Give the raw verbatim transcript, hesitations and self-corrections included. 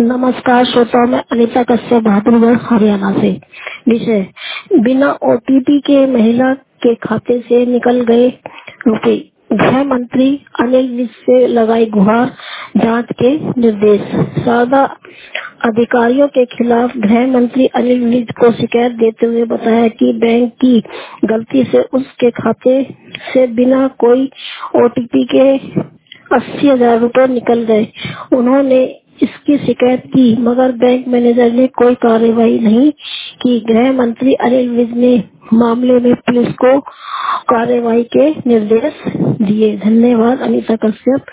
नमस्कार श्रोताओं, मैं अनीता कश्यप बहादुरगढ़ हरियाणा से। विषय, बिना ओटीपी के महिला के खाते से निकल गए रुपए। गृह मंत्री अनिल विज से लगाई गुहार, जांच के निर्देश। शारदा अधिकारियों के खिलाफ गृह मंत्री अनिल विज को शिकायत देते हुए बताया कि बैंक की गलती से उसके खाते से बिना कोई ओटीपी के अस्सी हजार रूपए निकल गए। उन्होंने इसकी शिकायत की मगर बैंक मैनेजर ने कोई कार्रवाई नहीं की। गृह मंत्री अनिल विज ने मामले में पुलिस को कार्रवाई के निर्देश दिए। धन्यवाद। अनीता कश्यप।